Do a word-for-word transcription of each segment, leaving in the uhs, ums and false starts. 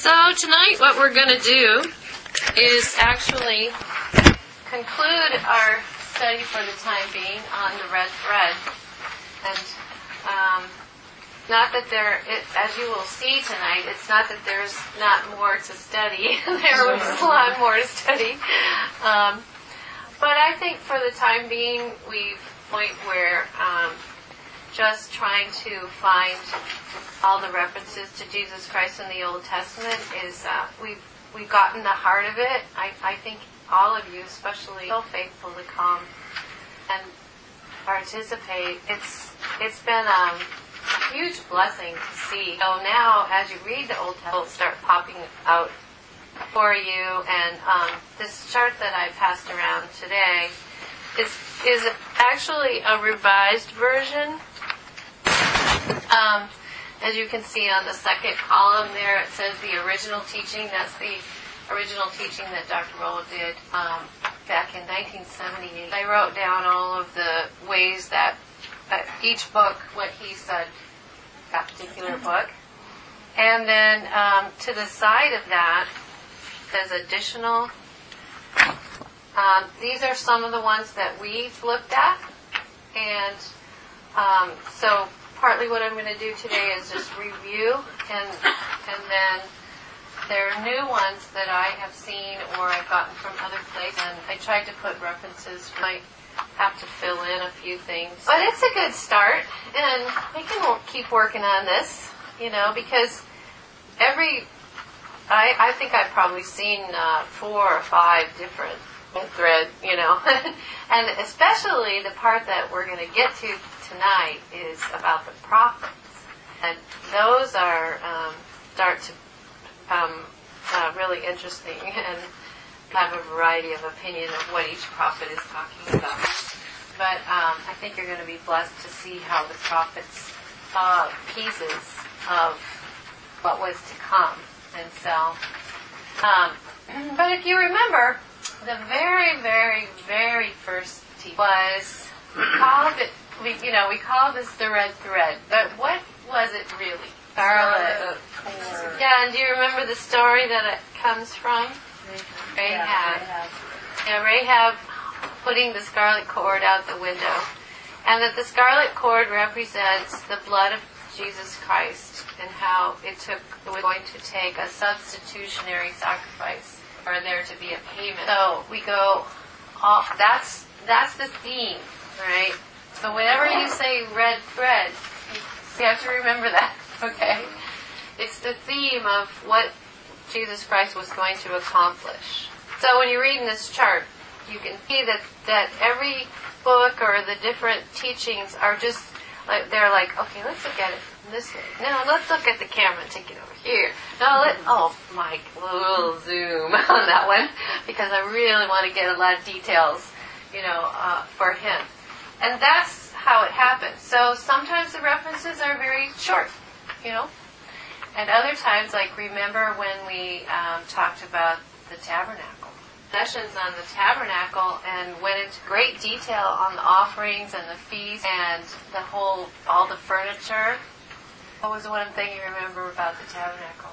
So tonight what we're going to do is actually conclude our study for the time being on the red thread. And um, not that there, it, as you will see tonight, it's not that there's not more to study. There was a lot more to study. Um, but I think for the time being, we've point where um, just trying to find all the references to Jesus Christ in the Old Testament is uh, we've we've gotten the heart of it. I, I think all of you, especially, so faithful to come and participate. It's it's been um, a huge blessing to see. So now, as you read the Old Testament, it'll start popping out for you. And um, this chart that I passed around today is is actually a revised version. Um, as you can see on the second column there, it says the original teaching. That's the original teaching that Doctor Rolla did um, back in nineteen seventy-eight. I wrote down all of the ways that uh, each book, what he said, that particular book. And then um, to the side of that, there's additional. Um, these are some of the ones that we've looked at. And um, so partly what I'm going to do today is just review, and and then there are new ones that I have seen or I've gotten from other places, and I tried to put references. I might have to fill in a few things. But it's a good start, and I can keep working on this, you know, because every, I, I think I've probably seen uh, four or five different thread, you know, and especially the part that we're going to get to tonight is about the prophets, and those are um, start to become uh, really interesting and have a variety of opinion of what each prophet is talking about. But um, I think you're going to be blessed to see how the prophets saw pieces of what was to come, and so. Um, but if you remember, the very, very, very first teaching was we called it. We, you know, we call this the red thread, but what was it really? Scarlet. Yeah, and do you remember the story that it comes from? Rahab. Rahab. Yeah, Rahab putting the scarlet cord out the window, and that the scarlet cord represents the blood of Jesus Christ, and how it took it was going to take a substitutionary sacrifice for there to be a payment. So we go. All, that's that's the theme, right? So whenever you say red thread, you have to remember that, okay? It's the theme of what Jesus Christ was going to accomplish. So when you're reading this chart, you can see that, that every book or the different teachings are just, like they're like, okay, let's look at it this way. No, let's look at the camera and take it over here. No, let, oh, Mike, we'll zoom on that one, because I really want to get a lot of details, you know, uh, for him. And that's how it happens. So sometimes the references are very short, you know. And other times, like remember when we um, talked about the tabernacle. Sessions on the tabernacle and went into great detail on the offerings and the feasts and the whole, all the furniture. What was the one thing you remember about the tabernacle?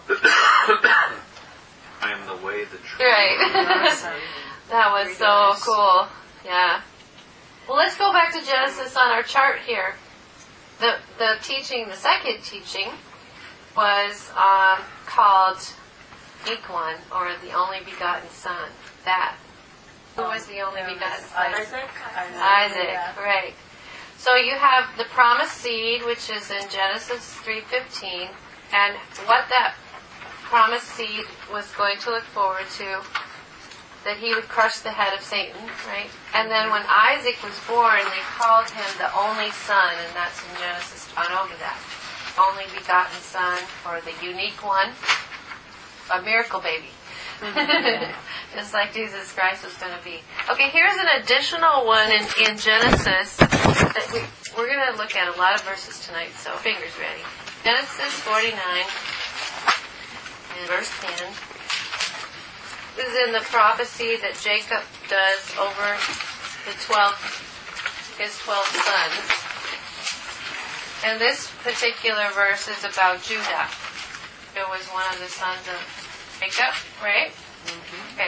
I am the way, the truth. Right. That was so cool. Yeah. Well, let's go back to Genesis on our chart here. The the teaching, the second teaching, was um, called Unique One, or the Only Begotten Son. That. Who was the only begotten son? Isaac. Isaac, Isaac yeah. Right. So you have the promised seed, which is in Genesis three fifteen, and what that promised seed was going to look forward to, that he would crush the head of Satan, right? And then when Isaac was born, they called him the only son, and that's in Genesis. On over that. Only begotten son, or the unique one, a miracle baby. Just like Jesus Christ was going to be. Okay, here's an additional one in, in Genesis. That we, we're going to look at a lot of verses tonight, so fingers ready. Genesis forty-nine, and verse ten. This is in the prophecy that Jacob does over the twelve, his twelve sons. And this particular verse is about Judah. It was one of the sons of Jacob, right? Mm-hmm. Okay.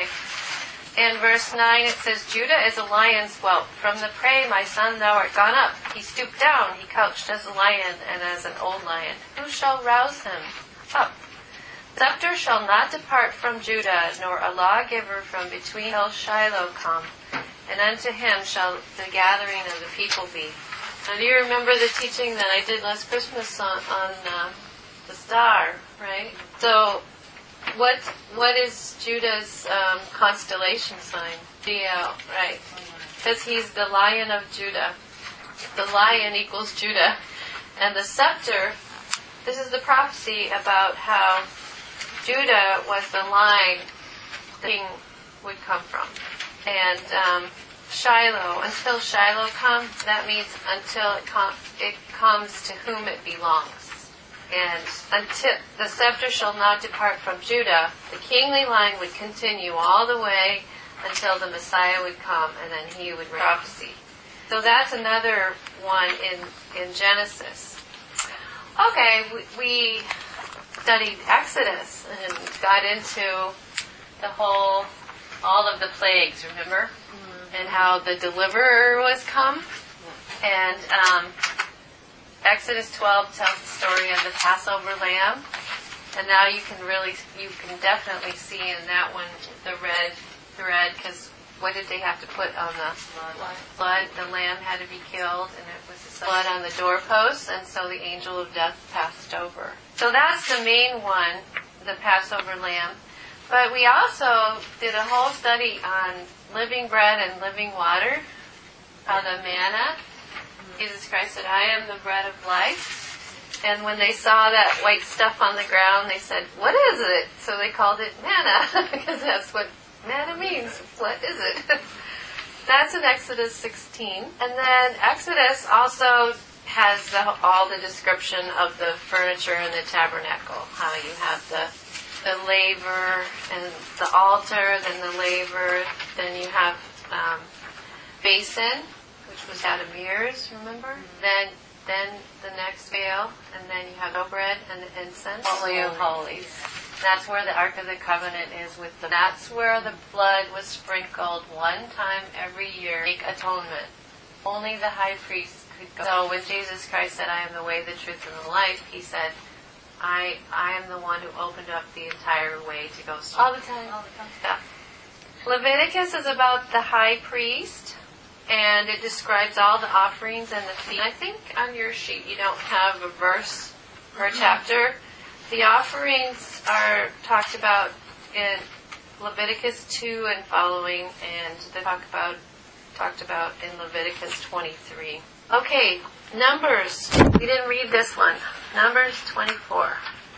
In verse nine it says, Judah is a lion's whelp. From the prey, my son, thou art gone up. He stooped down, he couched as a lion and as an old lion. Who shall rouse him up? Scepter shall not depart from Judah, nor a lawgiver from between till Shiloh come. And unto him shall the gathering of the people be. Now do you remember the teaching that I did last Christmas on, on uh, the star, right? So, what what is Judah's um, constellation sign? G L, right? Because he's the Lion of Judah. The lion equals Judah. And the scepter, this is the prophecy about how Judah was the line the king would come from. And um, Shiloh, until Shiloh comes, that means until it, com- it comes to whom it belongs. And until the scepter shall not depart from Judah, the kingly line would continue all the way until the Messiah would come, and then he would prophecy. So that's another one in, in Genesis. Okay, we, we studied Exodus and got into the whole, all of the plagues, remember? Mm-hmm. And how the deliverer was come. And um, Exodus twelve tells the story of the Passover lamb. And now you can really, you can definitely see in that one the red thread, because what did they have to put on the blood? blood? The lamb had to be killed, and it was the blood on the doorposts, and so the angel of death passed over. So that's the main one, the Passover lamb. But we also did a whole study on living bread and living water, uh, the manna. Jesus Christ said, I am the bread of life. And when they saw that white stuff on the ground, they said, what is it? So they called it manna, because that's what manna means. What is it? That's in Exodus sixteen. And then Exodus also has the, all the description of the furniture in the tabernacle. How you have the the laver and the altar, then the laver, then you have um, basin, which was out of mirrors, remember? Mm-hmm. Then then the next veil, and then you have no bread and the incense. Holy of Holies. That's where the Ark of the Covenant is with the... That's where the blood was sprinkled one time every year to make atonement. Only the high priest could go. So when Jesus Christ said, I am the way, the truth, and the life, he said, I I am the one who opened up the entire way to go. All the time. All the time. Yeah. Leviticus is about the high priest, and it describes all the offerings and the feast. I think on your sheet you don't have a verse per chapter. The offerings are talked about in Leviticus two and following, and they talk about talked about in Leviticus twenty-three. Okay, Numbers. We didn't read this one. Numbers twenty-four.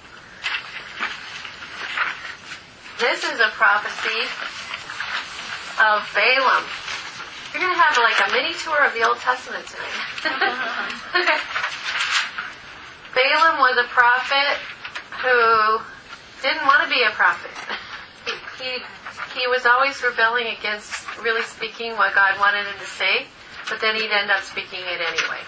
This is a prophecy of Balaam. You're going to have like a mini tour of the Old Testament tonight. Balaam was a prophet who didn't want to be a prophet. He, he he was always rebelling against really speaking what God wanted him to say, but then he'd end up speaking it anyway.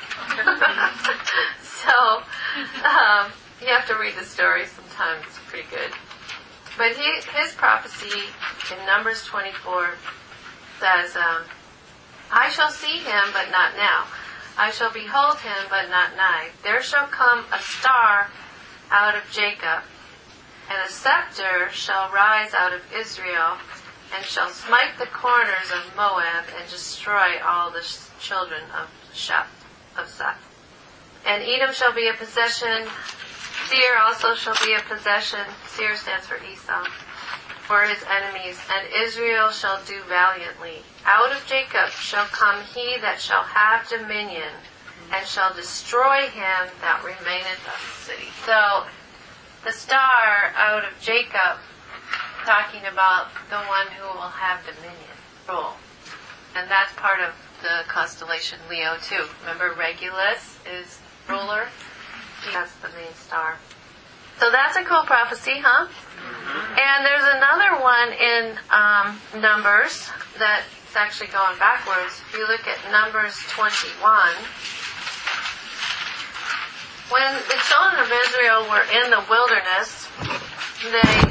So um, you have to read the story sometimes. It's pretty good. But he, his prophecy in Numbers twenty-four says, um, I shall see him, but not now. I shall behold him, but not nigh. There shall come a star out of Jacob, and a scepter shall rise out of Israel, and shall smite the corners of Moab, and destroy all the children of Sheth, of Seth. And Edom shall be a possession, Seir also shall be a possession, Seir stands for Esau, for his enemies, and Israel shall do valiantly. Out of Jacob shall come he that shall have dominion, and shall destroy him that remaineth of the city. So, the star out of Jacob, talking about the one who will have dominion, rule. And that's part of the constellation Leo too. Remember, Regulus is ruler. That's the main star. So that's a cool prophecy, huh? And there's another one in um, Numbers that's actually going backwards. If you look at Numbers twenty-one, when the children of Israel were in the wilderness, they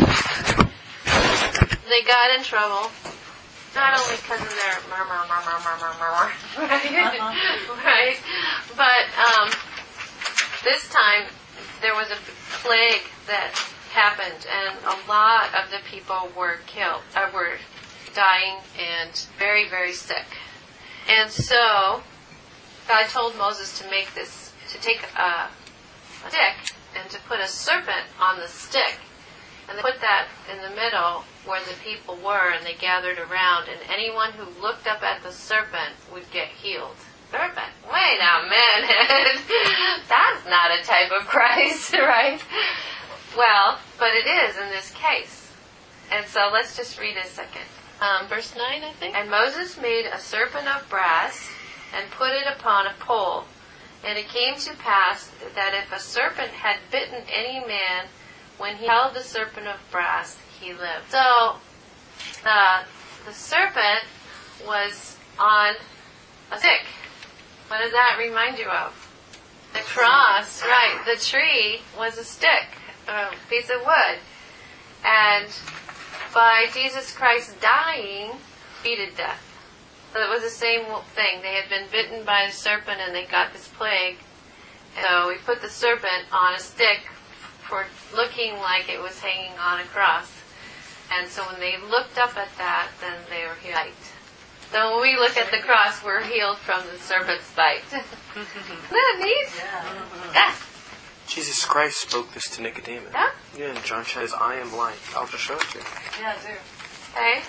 they got in trouble. Not only because of their murmur, murmur, murmur, murmur, right? Right? But um, this time there was a plague that happened, and a lot of the people were killed, uh, were dying and very, very sick. And so God told Moses to make this, to take a, a stick and to put a serpent on the stick, and they put that in the middle where the people were, and they gathered around, and anyone who looked up at the serpent would get healed. Serpent? Wait a minute. That's not a type of Christ, right? Well, but it is in this case. And so let's just read a second. Um, verse nine, I think. And Moses made a serpent of brass and put it upon a pole. And it came to pass that if a serpent had bitten any man, when he held the serpent of brass, he lived. So, uh, the serpent was on a stick. What does that remind you of? The cross, right. The tree was a stick, a piece of wood. And by Jesus Christ dying, defeated death. So it was the same thing. They had been bitten by a serpent and they got this plague. So we put the serpent on a stick for looking like it was hanging on a cross. And so when they looked up at that, then they were healed. So when we look at the cross, we're healed from the serpent's bite. Isn't that neat? Yeah. Yeah. Jesus Christ spoke this to Nicodemus. Yeah? Yeah, and John says, I am light. I'll just show it to you. Yeah, I do. Okay.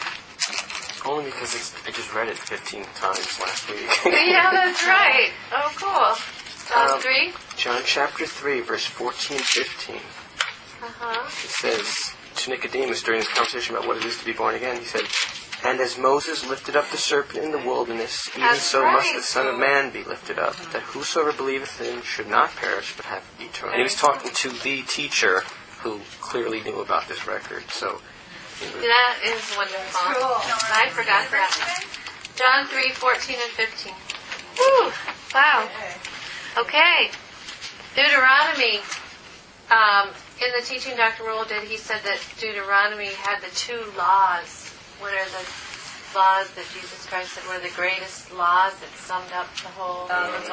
Only because it's, I just read it fifteen times last week. Yeah, that's right. Oh, cool. John um, three? John chapter three, verse fourteen and fifteen. Uh-huh. It says to Nicodemus during this conversation about what it is to be born again, he said, and as Moses lifted up the serpent in the wilderness, even That's so right. must the Son of Man be lifted up, that whosoever believeth in him should not perish, but have eternal life. And he was talking to the teacher who clearly knew about this record. So that is wonderful. Cool. I forgot that. John three, fourteen and fifteen. Woo! Wow. Okay. Deuteronomy. Um, in the teaching Doctor Roll did, he said that Deuteronomy had the two laws. What are the laws that Jesus Christ said were the greatest laws that summed up the whole?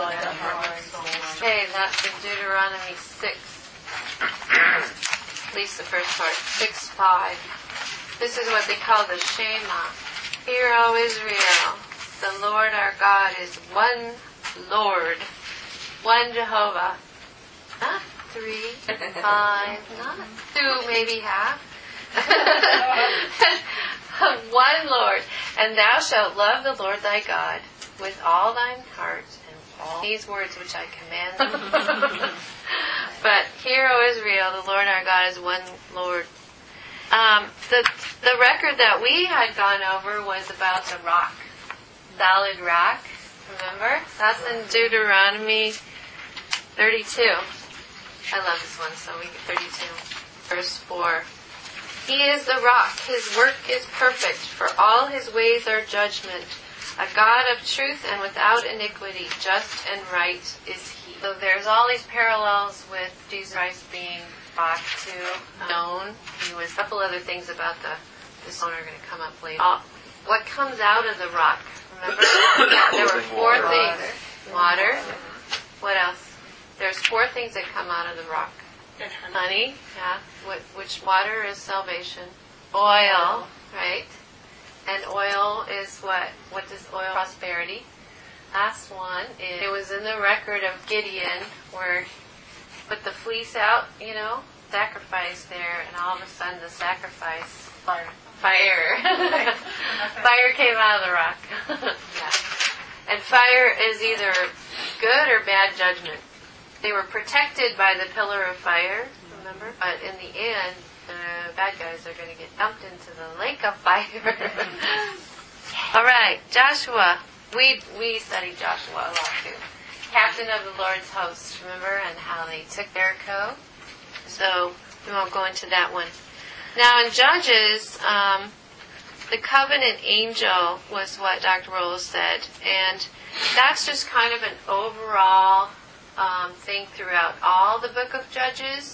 Okay, that's in Deuteronomy six. At least the first part. six five. This is what they call the Shema. Hear, O Israel, the Lord our God is one Lord, one Jehovah. Not three, five, not two, maybe half. One Lord, and thou shalt love the Lord thy God with all thine heart and all these words which I command thee. But hear, O Israel, the Lord our God is one Lord. Um, the the record that we had gone over was about the rock, solid rock. Remember? That's in Deuteronomy thirty-two. I love this one. So we get thirty-two, verse four. He is the rock. His work is perfect. For all his ways are judgment. A God of truth and without iniquity. Just and right is he. So there's all these parallels with Jesus Christ being rock too. Known. He was a couple other things about the this one are going to come up later. Uh, what comes out of the rock? Remember? There were four Water. things. Water. What else? There's four things that come out of the rock. Honey, yeah. Which water is salvation. Oil, right? And oil is what? What is oil? Prosperity. Last one is, it was in the record of Gideon where he put the fleece out, you know, sacrifice there, and all of a sudden the sacrifice, fire. Fire. Fire came out of the rock. Yeah. And fire is either good or bad judgment. They were protected by the pillar of fire, remember? But in the end, the bad guys are going to get dumped into the lake of fire. All right, Joshua. We we studied Joshua a lot too. Captain of the Lord's host, remember? And how they took Jericho. So we won't go into that one. Now in Judges, um, the covenant angel was what Doctor Rowles said. And that's just kind of an overall Um, thing throughout all the book of Judges.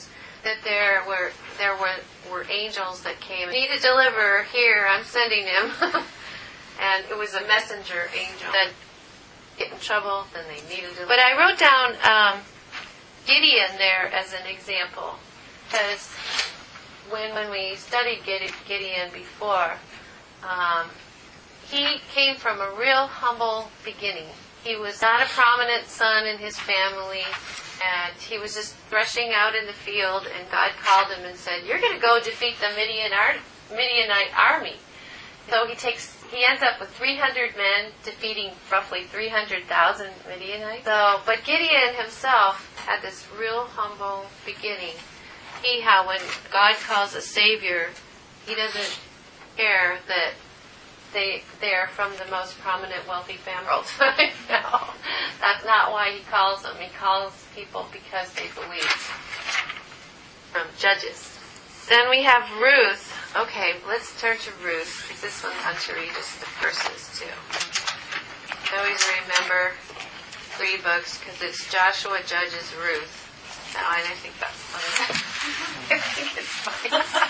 that there were there were were angels that came. Need to deliver here. I'm sending him, and it was a messenger angel that get in trouble. Then they needed to. But I wrote down um, Gideon there as an example, because when when we studied Gideon before, um, he came from a real humble beginning. He was not a prominent son in his family, and he was just threshing out in the field, and God called him and said, "You're going to go defeat the Midian ar- Midianite army." So he takes, he ends up with three hundred men defeating roughly three hundred thousand Midianites. So, but Gideon himself had this real humble beginning. He, how when God calls a savior, he doesn't care that They, they're from the most prominent, wealthy family. No, that's not why he calls them. He calls people because they believe. From Judges. Then we have Ruth. Okay, let's turn to Ruth. This one's fun to read, just the verses too. I always remember three books because it's Joshua, Judges, Ruth. No, and I think that's funny. I think it's funny.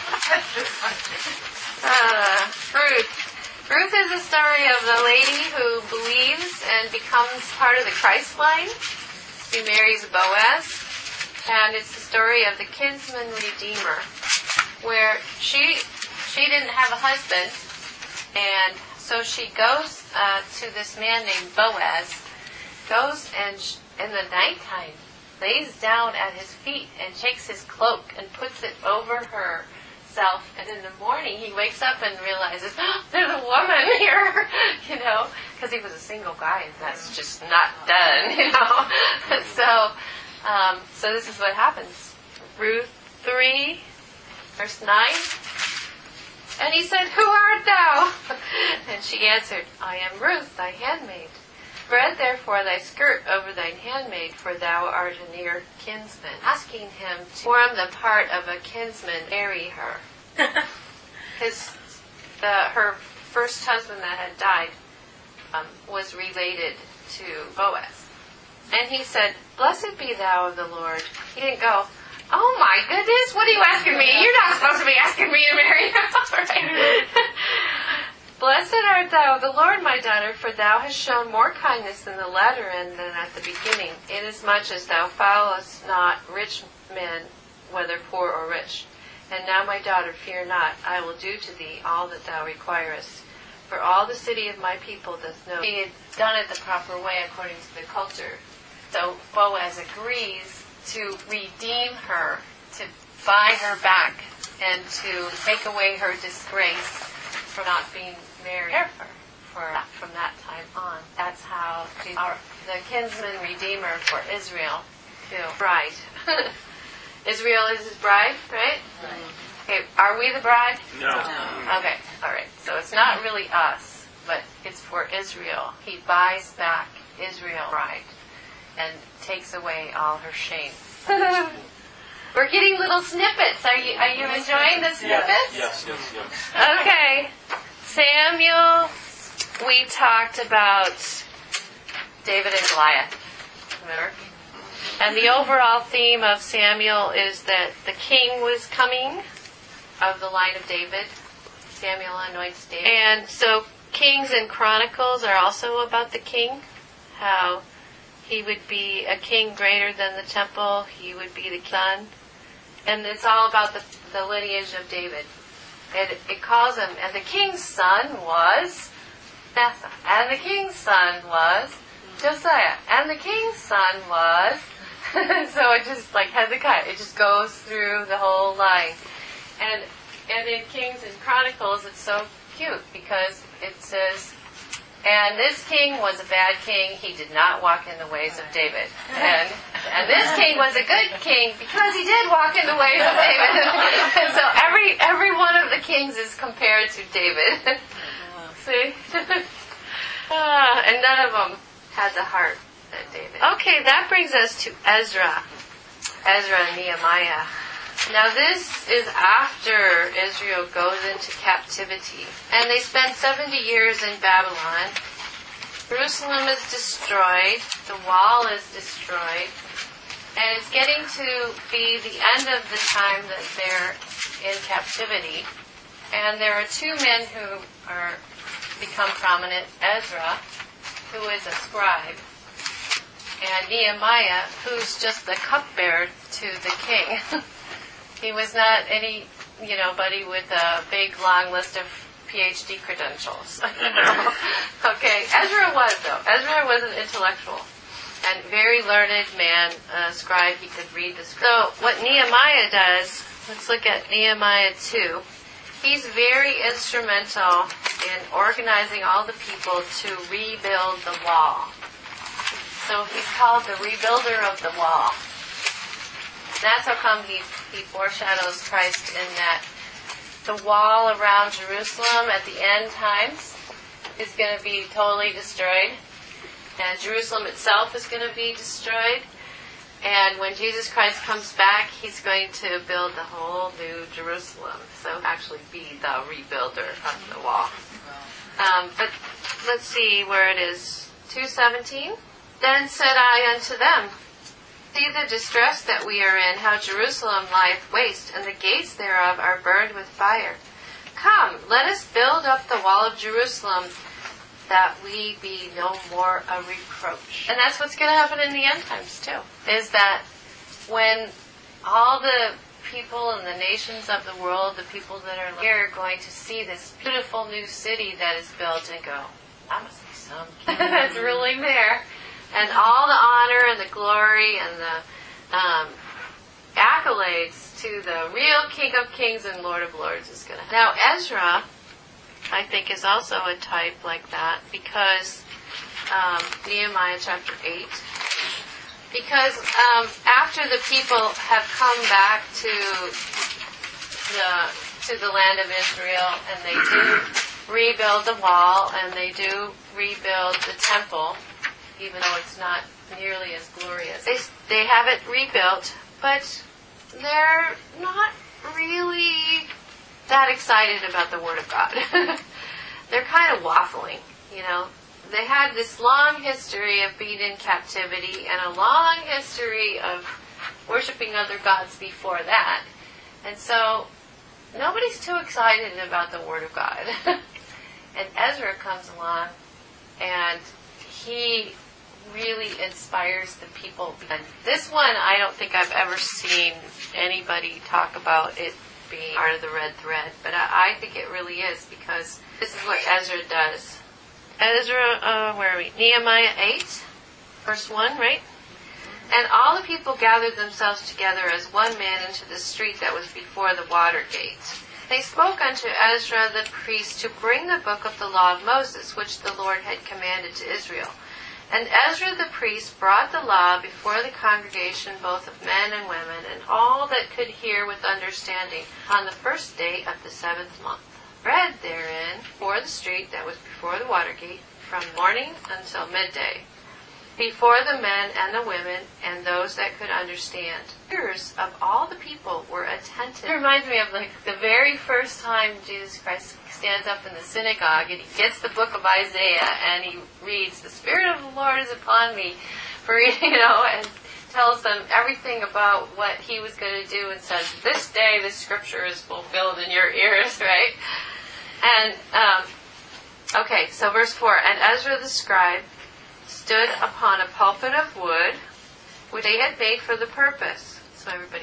uh, Ruth. Ruth is the story of the lady who believes and becomes part of the Christ line. She marries Boaz. And it's the story of the kinsman redeemer, where she she didn't have a husband, and so she goes uh, to this man named Boaz, goes and sh- in the nighttime lays down at his feet and takes his cloak and puts it over her. And in the morning he wakes up and realizes, oh, there's a woman here, you know, because he was a single guy, and that's just not done, you know. so, um, so this is what happens. Ruth three, verse nine. And he said, "Who art thou?" And she answered, "I am Ruth, thy handmaid. Spread therefore thy skirt over thine handmaid, for thou art a near kinsman." Asking him to form the part of a kinsman, marry her. His, the, her first husband that had died um, was related to Boaz. And he said, "Blessed be thou of the Lord." He didn't go, "Oh my goodness, what are you asking me? You're not supposed to be asking me to marry you." Right? "Blessed art thou of the Lord, my daughter, for thou hast shown more kindness in the latter end than at the beginning, inasmuch as thou followest not rich men, whether poor or rich. And now, my daughter, fear not. I will do to thee all that thou requirest. For all the city of my people doth know." He had done it the proper way according to the culture. So Boaz agrees to redeem her, to buy her back, and to take away her disgrace for not being married for, for from that time on. That's how the, our, the kinsman redeemer for Israel, too. Bride. Israel is his bride, right? Right. Okay, are we the bride? No. no. Okay, all right. So it's not really us, but it's for Israel. He buys back Israel bride and takes away all her shame. We're getting little snippets. Are you are you enjoying the snippets? Yes, yes, yes. yes. Okay. Samuel, we talked about David and Goliath. Remember? And the overall theme of Samuel is that the king was coming of the line of David. Samuel anoints David. And so Kings and Chronicles are also about the king, how he would be a king greater than the temple, he would be the son. And it's all about the, the lineage of David. It, it calls him, and the king's son was Manasseh, and the king's son was Josiah, and the king's son was... So it just, like Hezekiah, it just goes through the whole line. And and in Kings and Chronicles, it's so cute because it says, "And this king was a bad king. He did not walk in the ways of David. And and this king was a good king because he did walk in the ways of David." And so every every one of the kings is compared to David. See? uh, and none of them had the heart that David. Okay, that brings us to Ezra. Ezra and Nehemiah. Now this is after Israel goes into captivity. And they spend seventy years in Babylon. Jerusalem is destroyed. The wall is destroyed. And it's getting to be the end of the time that they're in captivity. And there are two men who are become prominent. Ezra, who is a scribe, and Nehemiah, who's just the cupbearer to the king. He was not any, you know, buddy with a big, long list of P H D credentials. Okay, Ezra was, though. Ezra was an intellectual and very learned man, a scribe. He could read the script. So what Nehemiah does, let's look at Nehemiah two. He's very instrumental in organizing all the people to rebuild the wall. So he's called the rebuilder of the wall. That's how come he, he foreshadows Christ in that the wall around Jerusalem at the end times is going to be totally destroyed. And Jerusalem itself is going to be destroyed. And when Jesus Christ comes back, he's going to build the whole new Jerusalem. So actually be the rebuilder of the wall. Um, but let's see where it is. two seventeen. Then said I unto them, see the distress that we are in, how Jerusalem lieth waste, and the gates thereof are burned with fire. Come, let us build up the wall of Jerusalem, that we be no more a reproach. And that's what's going to happen in the end times too, is that when all the people and the nations of the world, the people that are here, are going to see this beautiful new city that is built and go, that must be some king that's ruling there. And all the honor and the glory and the um, accolades to the real King of Kings and Lord of Lords is going to happen. Now Ezra, I think, is also a type like that, because um, Nehemiah chapter eight. Because um, after the people have come back to the to the land of Israel, and they do rebuild the wall, and they do rebuild the temple, even though it's not nearly as glorious. They they have it rebuilt, but they're not really that excited about the Word of God. They're kind of waffling, you know. They had this long history of being in captivity and a long history of worshiping other gods before that. And so nobody's too excited about the Word of God. And Ezra comes along, and he really inspires the people. And this one, I don't think I've ever seen anybody talk about it being part of the red thread, but I, I think it really is, because this is what Ezra does. Ezra, uh, where are we? Nehemiah eight, verse one, right? And all the people gathered themselves together as one man into the street that was before the water gate. They spoke unto Ezra the priest to bring the book of the law of Moses, which the Lord had commanded to Israel. And Ezra the priest brought the law before the congregation, both of men and women, and all that could hear with understanding, on the first day of the seventh month. Read therein for the street that was before the water gate, from morning until midday, before the men and the women and those that could understand. Ears of all the people were attentive. It reminds me of like the very first time Jesus Christ stands up in the synagogue and he gets the book of Isaiah and he reads, "The Spirit of the Lord is upon me," for, you know, and tells them everything about what he was going to do, and says, "This day this scripture is fulfilled in your ears," right? And um, okay, so verse four, and Ezra the scribe stood upon a pulpit of wood, which they had made for the purpose. So everybody,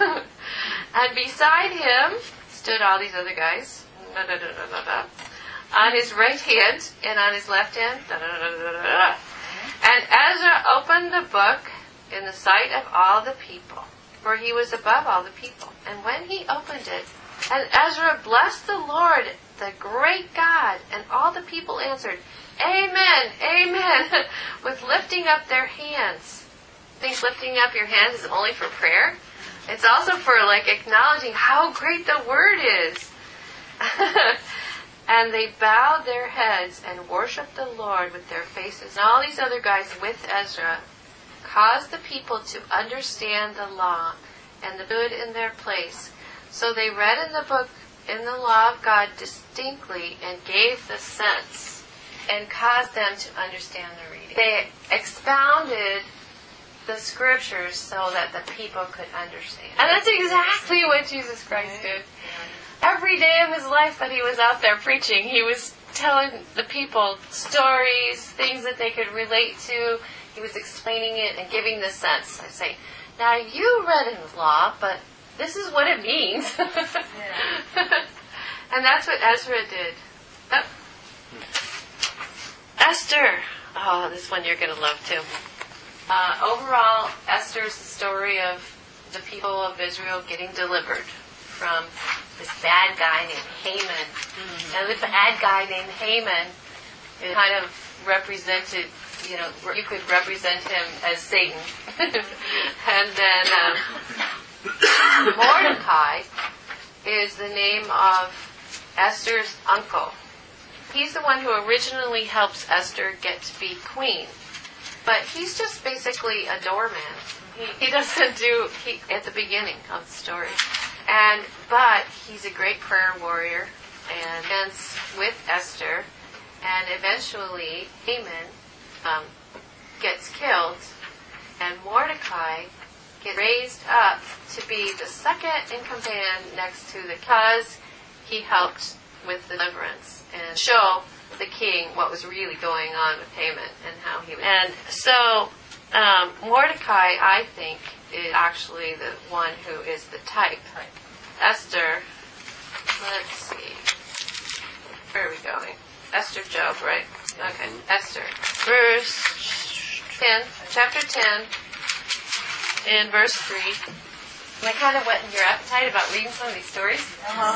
and beside him stood all these other guys, da, da, da, da, da, da, on his right hand and on his left hand. Da, da, da, da, da, da. And Ezra opened the book in the sight of all the people, for he was above all the people. And when he opened it, and Ezra blessed the Lord, the great God, and all the people answered, "Amen, amen," with lifting up their hands. I think lifting up your hands is only for prayer. It's also for like acknowledging how great the word is. And they bowed their heads and worshipped the Lord with their faces. And all these other guys with Ezra caused the people to understand the law and the good in their place. So they read in the book, in the law of God distinctly, and gave the sense and caused them to understand the reading. They expounded the scriptures so that the people could understand. And that's exactly what Jesus Christ did. Every day of his life that he was out there preaching, he was telling the people stories, things that they could relate to. He was explaining it and giving the sense. I say, now you read in the law, but this is what it means. Yeah. And that's what Ezra did. Oh. Esther. Oh, this one you're going to love too. Uh, overall, Esther is the story of the people of Israel getting delivered from this bad guy named Haman. Mm-hmm. And the bad guy named Haman is kind of represented, you know, you could represent him as Satan. And then um, Mordecai is the name of Esther's uncle. He's the one who originally helps Esther get to be queen. But he's just basically a doorman. He, he doesn't do, he, at the beginning of the story. And, but he's a great prayer warrior and ends with Esther. And eventually Haman um, gets killed. And Mordecai gets raised up to be the second in command next to the, because he helped with the deliverance and show the king what was really going on with Haman and how he was. And so um, Mordecai, I think, is actually the one who is the type. Esther, let's see, where are we going? Esther, Job, right? Okay, Esther. Verse ten, chapter ten, and verse three. Am I kind of whetting your appetite about reading some of these stories? Uh-huh.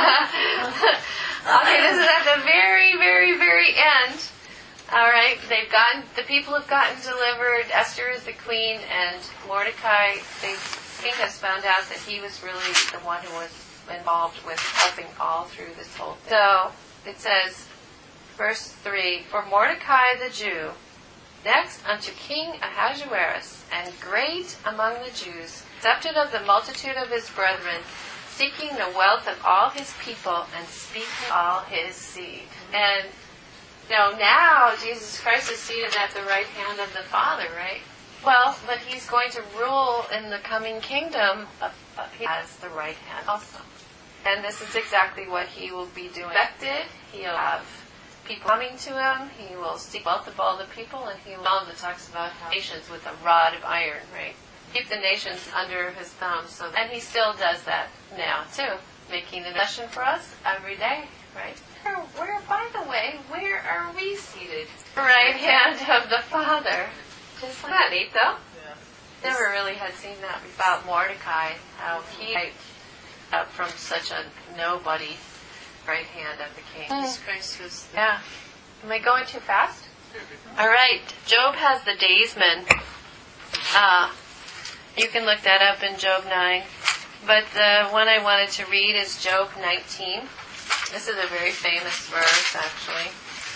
Okay, this is at the very, very, very end. All right, they've gotten, the people have gotten delivered. Esther is the queen, and Mordecai, they think, has found out that he was really the one who was involved with helping all through this whole thing. So it says, verse three, for Mordecai the Jew, next unto King Ahasuerus, and great among the Jews, accepted of the multitude of his brethren, seeking the wealth of all his people, and speaking all his seed. And you know, now Jesus Christ is seated at the right hand of the Father, right? Well, but he's going to rule in the coming kingdom of, of he has the right hand also. And this is exactly what he will be doing. Expected, he'll have people coming to him, he will seek wealth of all the people, and he will, all that talks about how nations with a rod of iron, right? Keep the nations under his thumb. So, and he still does that now too, making the session for us every day, right? Where, where, by the way, where are we seated? Right hand of the Father. Just like that neat, though. Yeah. Never really had seen that about Mordecai, how he up from such a nobody, right hand of the King. Jesus Christ was. Yeah. Am I going too fast? All right. Job has the daysman. Uh, you can look that up in Job nine. But the one I wanted to read is Job nineteen. This is a very famous verse, actually.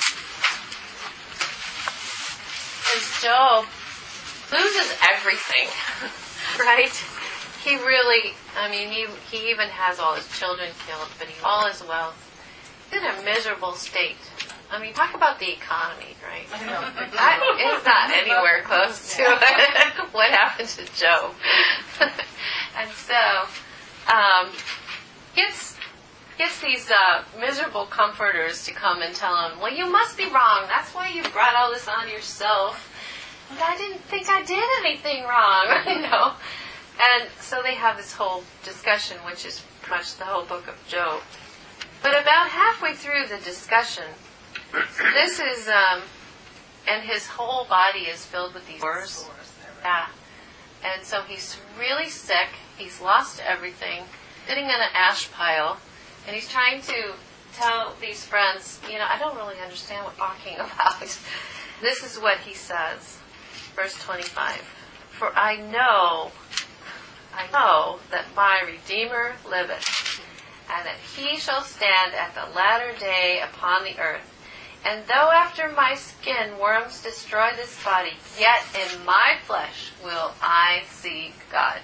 Because Job loses everything, right? He really, I mean, he he even has all his children killed, but he all his wealth. He's in a miserable state. I mean, talk about the economy, right? I, it's not anywhere close to it. What happened to Job? And so, um, gets gets these uh, miserable comforters to come and tell him, well, you must be wrong. That's why you brought all this on yourself. But I didn't think I did anything wrong, you know. And so they have this whole discussion, which is pretty much the whole book of Job. But about halfway through the discussion, this is, um, and his whole body is filled with these sores. Yeah. And so he's really sick. He's lost everything, sitting in an ash pile, and he's trying to tell these friends, you know, I don't really understand what you're talking about. This is what he says, verse twenty-five. For I know, I know that my Redeemer liveth, and that he shall stand at the latter day upon the earth. And though after my skin worms destroy this body, yet in my flesh will I see God.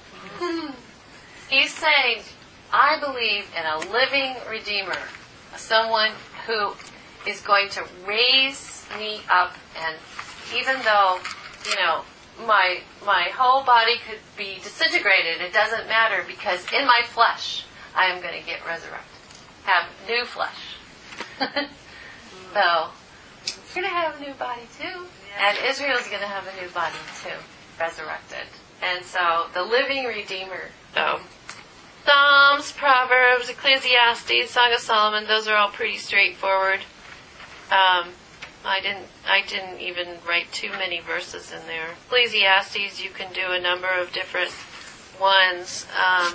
He's saying, I believe in a living Redeemer, someone who is going to raise me up, and even though, you know, my my whole body could be disintegrated. It doesn't matter, because in my flesh I am going to get resurrected, have new flesh. So you're going to have a new body too, and Israel's going to have a new body too, resurrected. And so the living Redeemer. So Psalms, Proverbs, Ecclesiastes, Song of Solomon, those are all pretty straightforward. Um, I didn't I didn't even write too many verses in there. Ecclesiastes, you can do a number of different ones um,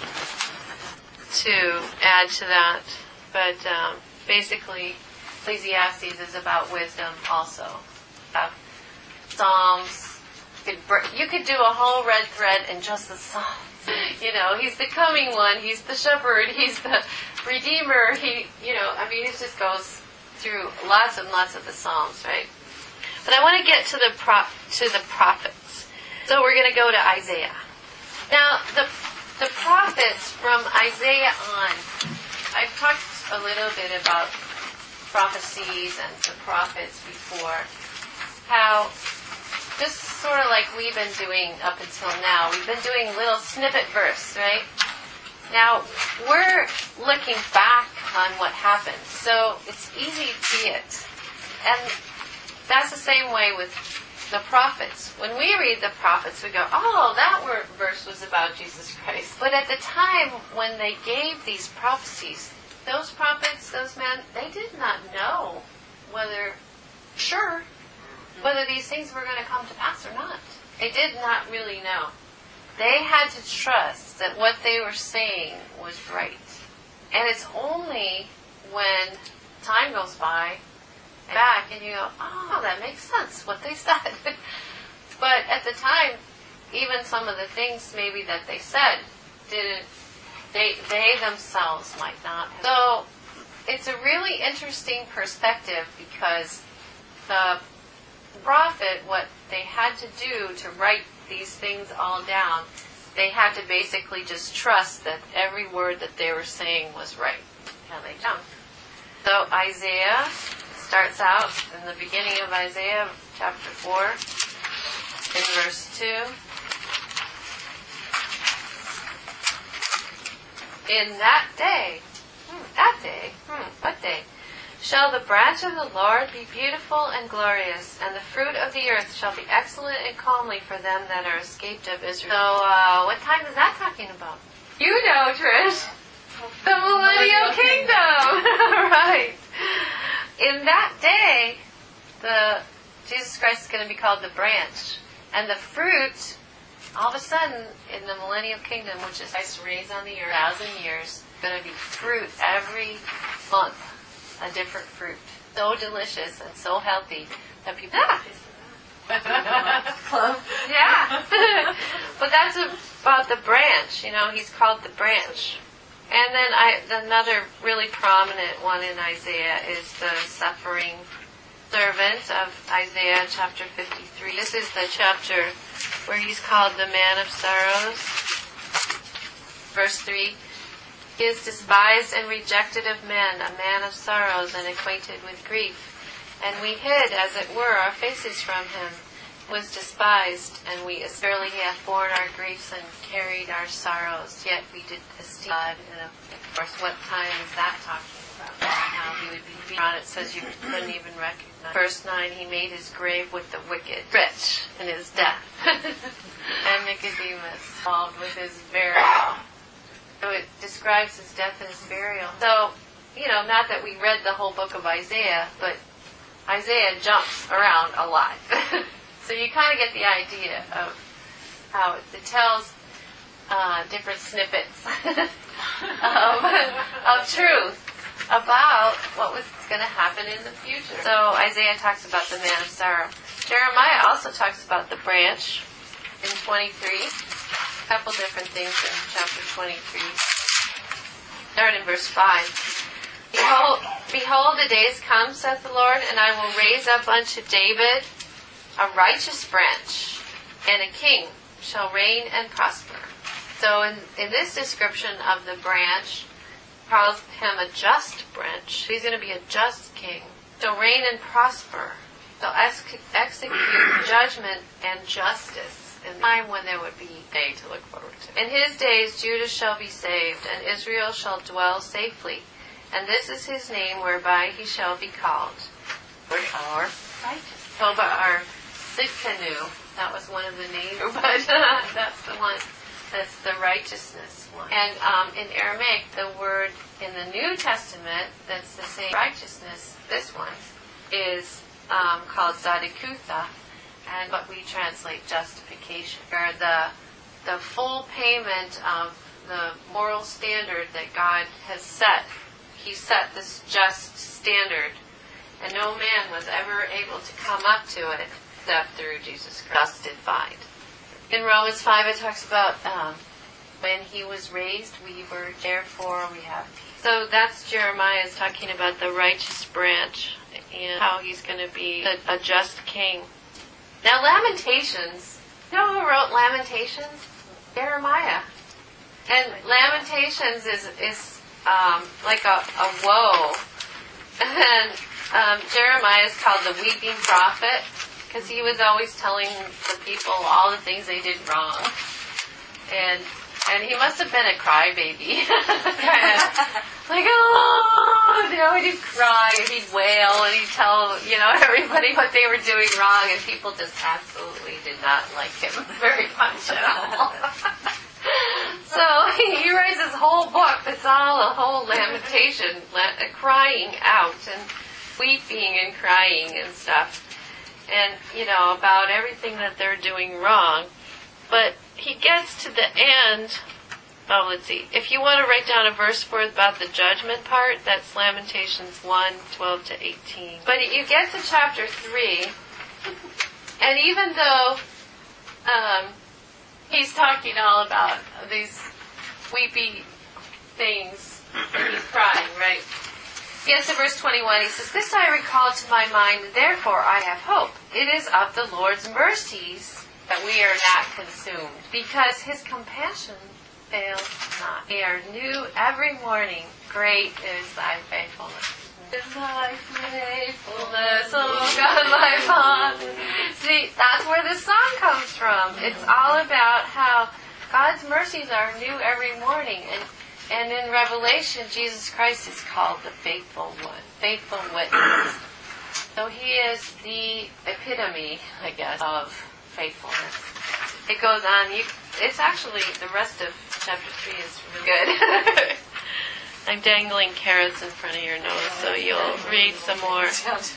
to add to that. But um, basically, Ecclesiastes is about wisdom also. Uh, Psalms, you could, you could do a whole red thread in just the Psalms. You know, he's the coming one, he's the shepherd, he's the redeemer, he, you know, I mean, it just goes through lots and lots of the Psalms, right? But I want to get to the pro- to the prophets. So we're going to go to Isaiah. Now, the the prophets from Isaiah on, I've talked a little bit about prophecies and the prophets before, how just sort of like we've been doing up until now, we've been doing little snippet verse, right? Now, we're looking back on what happened, so it's easy to see it. And that's the same way with the prophets. When we read the prophets, we go, oh, that word, verse was about Jesus Christ. But at the time when they gave these prophecies, those prophets, those men, they did not know whether, sure, whether these things were going to come to pass or not. They did not really know. They had to trust that what they were saying was right. And it's only when time goes by, back, and you go, oh, that makes sense, what they said. But at the time, even some of the things maybe that they said, didn't, they, they themselves might not have. So it's a really interesting perspective, because the prophet, what they had to do to write these things all down, they had to basically just trust that every word that they were saying was right. And they jumped. So Isaiah starts out in the beginning of Isaiah chapter four, in verse two. In that day, hmm, that day, hmm, what day? Shall the branch of the Lord be beautiful and glorious, and the fruit of the earth shall be excellent and comely for them that are escaped of Israel. So, uh, what time is that talking about? You know, Trish. The millennial kingdom. Right. In that day, the Jesus Christ is going to be called the branch. And the fruit, all of a sudden, in the millennial kingdom, which is Christ raised on the earth, a thousand years, going to be fruit every month. A different fruit. So delicious and so healthy that people... Ah. Yeah. But that's about the branch. You know, he's called the branch. And then I, another really prominent one in Isaiah is the suffering servant of Isaiah chapter fifty-three. This is the chapter where he's called the man of sorrows. Verse three. He is despised and rejected of men, a man of sorrows and acquainted with grief. And we hid, as it were, our faces from him. He was despised, and we assuredly have borne our griefs and carried our sorrows. Yet we did esteem God. And of course, what time is that talking about? Now he would be on. It says you couldn't even recognize. Verse nine, he made his grave with the wicked, rich in his death. And Nicodemus involved with his burial. So it describes his death and his burial. So, you know, not that we read the whole book of Isaiah, but Isaiah jumps around a lot. So you kind of get the idea of how it tells uh, different snippets of, of truth about what was going to happen in the future. So Isaiah talks about the man of sorrow. Jeremiah also talks about the branch in twenty-three. A couple different things in chapter twenty-three. Start in verse five. Behold, behold, the days come, saith the Lord, and I will raise up unto David a righteous branch, and a king shall reign and prosper. So in, in this description of the branch, calls him a just branch. He's going to be a just king. Shall reign and prosper. shall ex- execute judgment and justice in the time when there would be a day to look forward to. In his days Judah shall be saved, and Israel shall dwell safely. And this is his name whereby he shall be called. Lord our righteous. Toba our Sidkenu. That was one of the names, but that's the one. That's the righteousness one. And um, in Aramaic, the word in the New Testament that's the same righteousness, this one, is um, called Zadikutha, and what we translate justification, or the the full payment of the moral standard that God has set. He set this just standard, and no man was ever able to come up to it except through Jesus Christ, justified. In Romans five, it talks about um, when he was raised, we were, therefore we have peace. So that's Jeremiah is talking about the righteous branch and how he's going to be a, a just king. Now, Lamentations, you know who wrote Lamentations? Jeremiah. And Lamentations is is um, like a, a woe. And um, Jeremiah is called the weeping prophet because he was always telling the people all the things they did wrong. And and he must have been a crybaby. Kind of like, oh, you know, he'd cry and he'd wail and he'd tell, you know, everybody what they were doing wrong, and people just absolutely did not like him very much at all. So he writes this whole book that's all a whole lamentation, la- crying out and weeping and crying and stuff. And, you know, about everything that they're doing wrong. But he gets to the end. Oh, let's see. If you want to write down a verse for about the judgment part, that's Lamentations one, twelve to eighteen. But you get to chapter three, and even though um, he's talking all about these weepy things, and he's crying, right? He gets to verse twenty-one. He says, "This I recall to my mind, therefore I have hope. It is of the Lord's mercies that we are not consumed, because his compassion fails not. They are new every morning. Great is thy faithfulness." Is thy faithfulness, oh God, my Father. See, that's where the song comes from. It's all about how God's mercies are new every morning. And and in Revelation, Jesus Christ is called the faithful one, faithful witness. So he is the epitome, I guess, of faithfulness. It goes on. You, it's actually, the rest of chapter three is really good. I'm dangling carrots in front of your nose, so you'll read some more.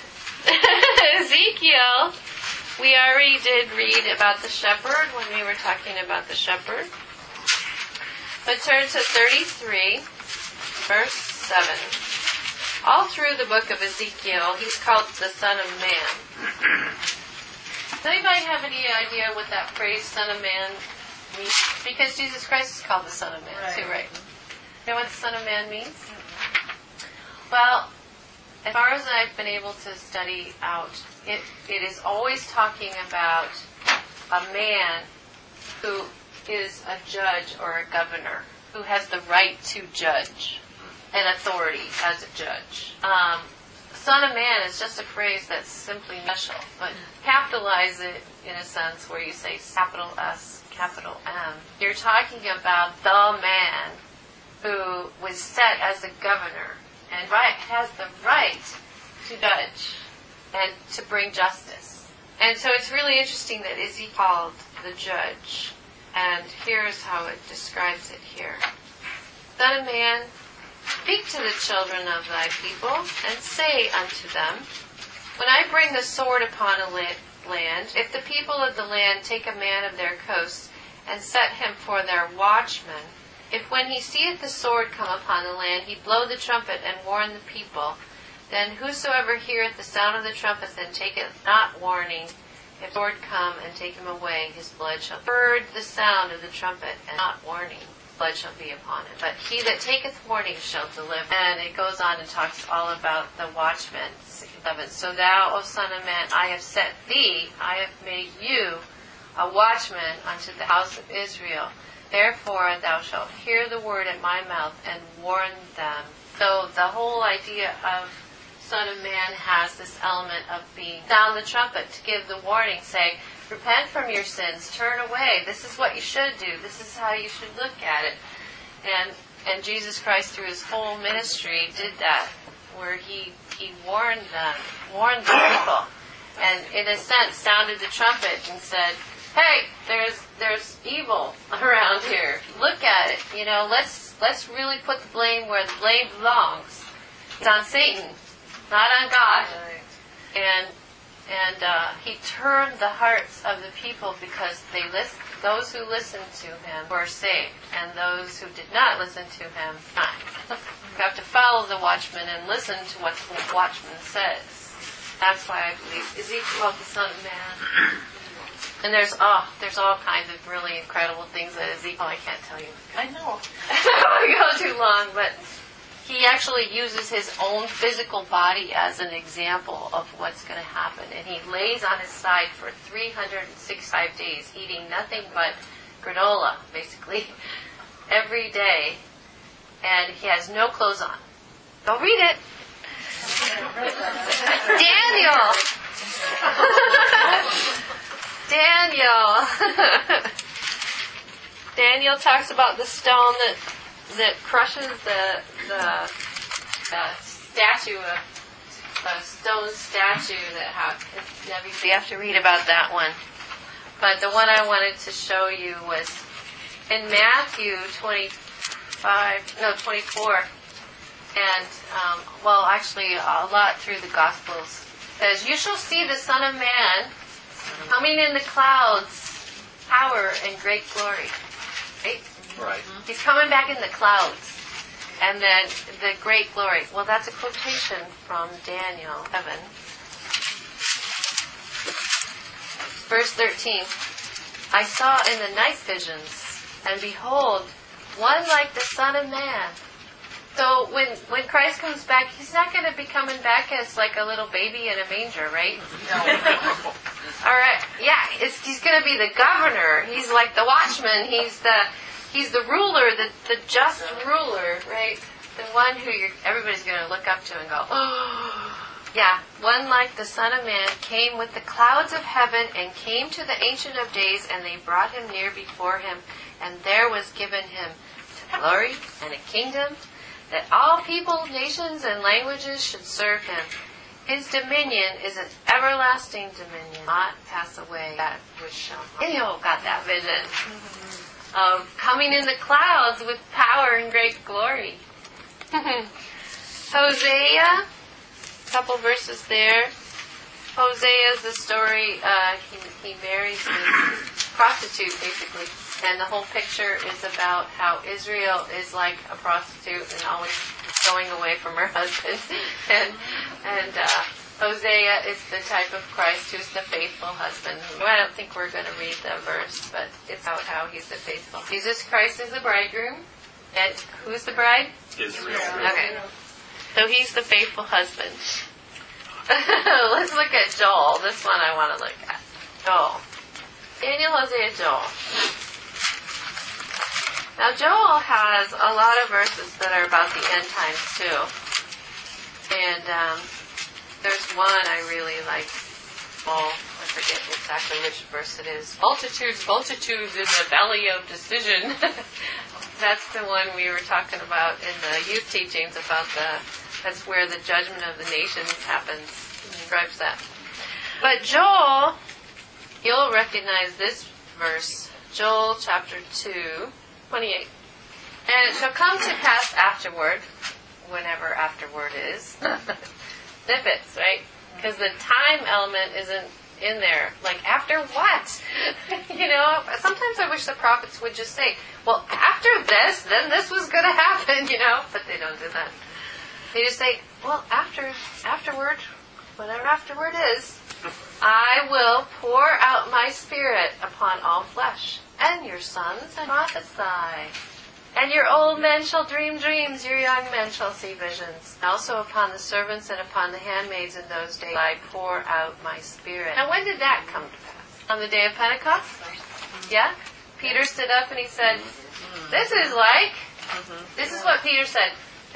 Ezekiel, we already did read about the shepherd when we were talking about the shepherd. But turn to thirty-three, verse seven. All through the book of Ezekiel, he's called the Son of Man. Does anybody have any idea what that phrase, Son of Man, means? Because Jesus Christ is called the Son of Man, right. too, right? You know what the Son of Man means? Well, as far as I've been able to study out, it, it is always talking about a man who is a judge or a governor, who has the right to judge and authority as a judge. Um, Son of Man is just a phrase that's simply special, but capitalize it in a sense where you say capital S, capital M. You're talking about the man who was set as a governor and right, has the right to judge and to bring justice. And so it's really interesting that is he called the judge. And here's how it describes it here. Son of man, speak to the children of thy people, and say unto them, when I bring the sword upon a land, if the people of the land take a man of their coasts, and set him for their watchman, if when he seeth the sword come upon the land, he blow the trumpet and warn the people, then whosoever heareth the sound of the trumpet and taketh not warning, if the sword come and take him away, his blood shall heard the sound of the trumpet and not warning, blood shall be upon him. But he that taketh warning shall deliver. And it goes on and talks all about the watchman. So thou, O son of man, I have set thee, I have made you a watchman unto the house of Israel. Therefore thou shalt hear the word at my mouth and warn them. So the whole idea of Son of Man has this element of being sound the trumpet to give the warning, saying, repent from your sins, turn away. This is what you should do. This is how you should look at it. And and Jesus Christ, through his whole ministry, did that, where he he warned them, warned the people, and in a sense sounded the trumpet and said, hey, there's there's evil around here. Look at it. You know, let's let's really put the blame where the blame belongs. It's on Satan, not on God. And and uh, he turned the hearts of the people because they list, those who listened to him were saved, and those who did not listen to him not. You have to follow the watchman and listen to what the watchman says. That's why I believe Ezekiel, the Son of Man. And there's oh, there's all kinds of really incredible things that Ezekiel, I can't tell you. I know. I go too long, but he actually uses his own physical body as an example of what's going to happen. And he lays on his side for three hundred sixty-five days, eating nothing but granola, basically, every day. And he has no clothes on. Go read it. Daniel! Daniel! Daniel talks about the stone that that crushes the the uh, statue, a, a stone statue that have. You have to read about that one. But the one I wanted to show you was in Matthew twenty-five, no twenty-four, and um, well, actually a lot through the Gospels. It says, "You shall see the Son of Man coming in the clouds, power and great glory." Right? Right. He's coming back in the clouds. And then the great glory. Well, that's a quotation from Daniel seven. Verse thirteen. I saw in the night visions, and behold, one like the Son of Man. So when when Christ comes back, he's not going to be coming back as like a little baby in a manger, right? No. All right. Yeah, it's, he's going to be the governor. He's like the watchman. He's the he's the ruler, the the just ruler, right? The one who you're, everybody's going to look up to and go, oh. Yeah, one like the Son of Man came with the clouds of heaven and came to the Ancient of Days, and they brought him near before him, and there was given him glory and a kingdom, that all people, nations, and languages should serve him. His dominion is an everlasting dominion, not pass away, that which shall not. Daniel got that vision of coming in the clouds with power and great glory. Hosea, a couple verses there. Hosea is the story, uh, he, he marries this prostitute, basically. And the whole picture is about how Israel is like a prostitute and always going away from her husband. and and uh, Hosea is the type of Christ who's the faithful husband. Well, I don't think we're going to read the verse, but it's about how he's the faithful. Jesus Christ is the bridegroom. And who's the bride? Israel. Okay. So he's the faithful husband. Let's look at Joel. This one I want to look at. Joel. Daniel, Hosea, Joel. Now, Joel has a lot of verses that are about the end times, too. And um, there's one I really like. Well, I forget exactly which verse it is. Multitudes, multitudes in the valley of decision. That's the one we were talking about in the youth teachings about the, that's where the judgment of the nations happens. He describes that. But Joel, you'll recognize this verse. Joel chapter two. twenty-eight. And it shall come to pass afterward, whenever afterward is, snippets, right? Because the time element isn't in there. Like, after what? You know, sometimes I wish the prophets would just say, well, after this, then this was going to happen, you know? But they don't do that. They just say, well, after, afterward, whatever afterward is, I will pour out my spirit upon all flesh. And your sons shall prophesy. And your old men shall dream dreams, your young men shall see visions. Also upon the servants and upon the handmaids in those days I pour out my spirit. Now when did that come to pass? On the day of Pentecost? Yeah? Peter stood up and he said, this is like, this is what Peter said,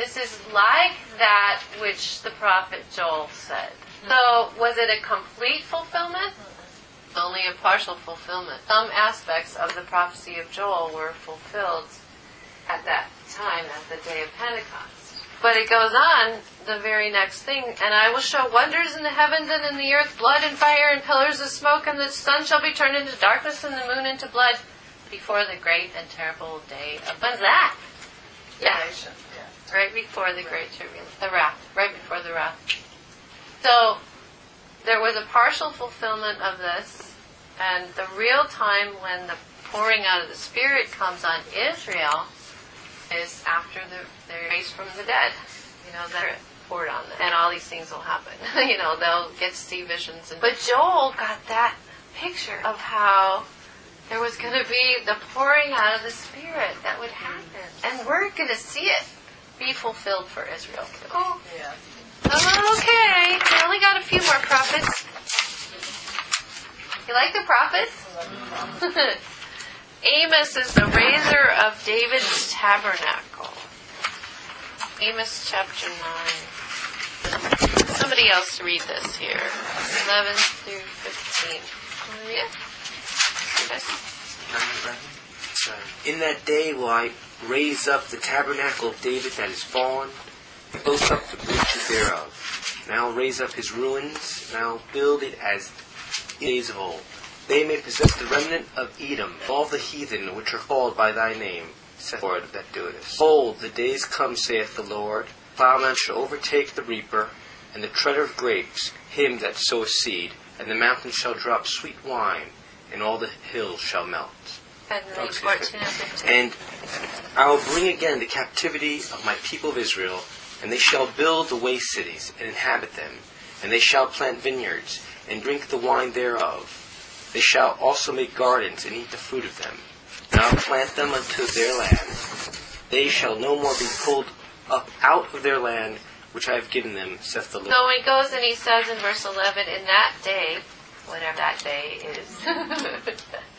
This is like that which the prophet Joel said. So, was it a complete fulfillment? Only a partial fulfillment. Some aspects of the prophecy of Joel were fulfilled at that time, at the day of Pentecost. But it goes on, the very next thing, and I will show wonders in the heavens and in the earth, blood and fire and pillars of smoke, and the sun shall be turned into darkness and the moon into blood before the great and terrible day of... When's that? Yeah. yeah. Right before the great tribulation. The wrath. Right before the wrath. So, there was a partial fulfillment of this, and the real time when the pouring out of the Spirit comes on Israel is after the, they're raised from the dead. You know, they're poured on them. And all these things will happen. You know, they'll get to see visions. And, but Joel got that picture of how there was going to be the pouring out of the Spirit that would happen. And we're going to see it be fulfilled for Israel. Oh, yeah. Okay, we only got a few more prophets. You like the prophets? Amos is the raiser of David's tabernacle. Amos chapter nine. Somebody else read this here. eleven through fifteen. Yeah? Yes. In that day will I raise up the tabernacle of David that is fallen, close up the breaches thereof. And I will raise up his ruins, and I will build it as in days of old. They may possess the remnant of Edom, all the heathen which are called by thy name, saith the Lord that doeth. Behold, the days come, saith the Lord, plowman shall overtake the reaper, and the treader of grapes, him that soweth seed, and the mountains shall drop sweet wine, and all the hills shall melt. And, and I will bring again the captivity of my people of Israel, and they shall build the waste cities, and inhabit them, and they shall plant vineyards, and drink the wine thereof. They shall also make gardens, and eat the fruit of them. And I will plant them unto their land. They shall no more be pulled up out of their land, which I have given them, saith the Lord. So he goes and he says in verse eleven, in that day, whatever that day is,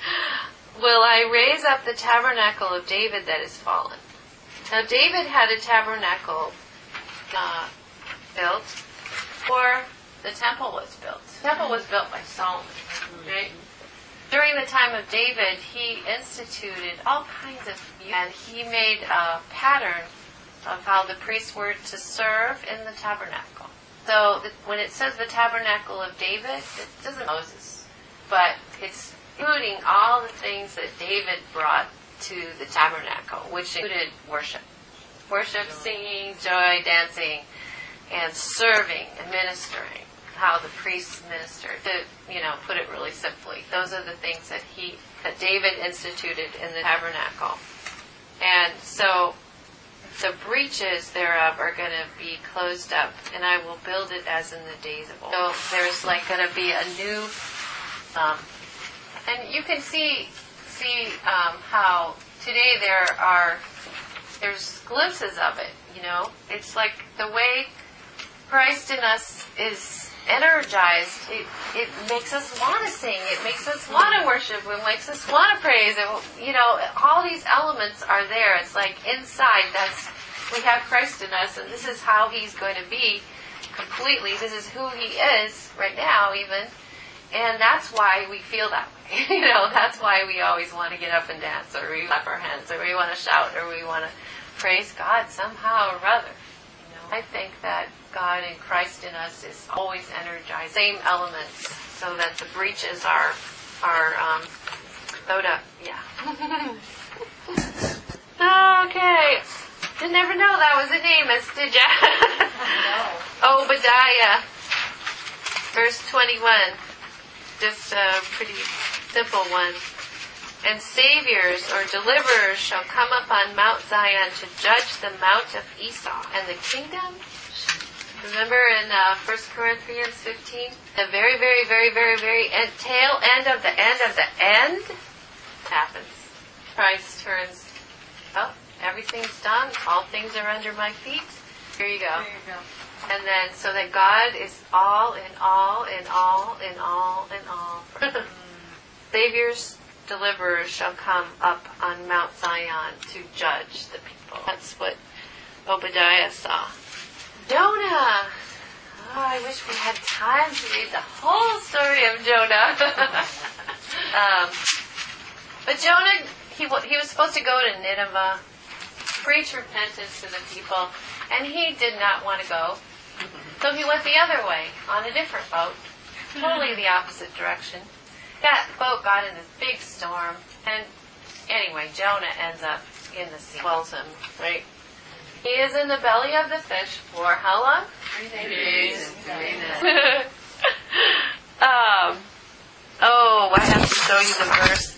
will I raise up the tabernacle of David that is fallen. Now David had a tabernacle uh, built, or the temple was built. The temple was built by Solomon, right? During the time of David, he instituted all kinds of, and he made a pattern of how the priests were to serve in the tabernacle. So the, when it says the tabernacle of David, it doesn't Moses, but it's including all the things that David brought to the tabernacle, which included worship. Worship, singing, joy, dancing, and serving and ministering. How the priests ministered. To, you know, put it really simply, those are the things that he, that David instituted in the tabernacle. And so the breaches thereof are going to be closed up, and I will build it as in the days of old. So there's like going to be a new, um, and you can see see um, how today there are there's glimpses of it. You know, it's like the way Christ in us is energized. It it makes us want to sing. It makes us want to worship. It makes us want to praise. And you know, all these elements are there. It's like inside. That's we have Christ in us, and this is how He's going to be completely. This is who He is right now, even, and that's why we feel that way. You know, that's why we always want to get up and dance, or we clap our hands, or we want to shout, or we want to praise God somehow or other. You know, I think that God and Christ in us is always energized. Same elements, so that the breaches are are um, sewed up. Yeah. Okay. You never know that was an Amos, did ya? No. Obadiah, verse twenty-one. Just a pretty simple one. And saviors or deliverers shall come up on Mount Zion to judge the mount of Esau, and the kingdom. Remember in uh, First Corinthians fifteen, the very, very, very, very, very end, tail end of the end of the end happens. Christ turns, oh, everyth's done. All things are under my feet. Here you go. There you go. And then, so that God is all in all, in all, in all, in all. Saviors, deliverers shall come up on Mount Zion to judge the people. That's what Obadiah saw. Jonah! Oh, I wish we had time to read the whole story of Jonah. um, but Jonah, he, he was supposed to go to Nineveh, preach repentance to the people, and he did not want to go. So he went the other way, on a different boat, totally the opposite direction. That boat got in this big storm, and anyway, Jonah ends up in the sea. Wells him, right? He is in the belly of the fish for how long? Three days and three nights. um, oh, I have to show you the verse.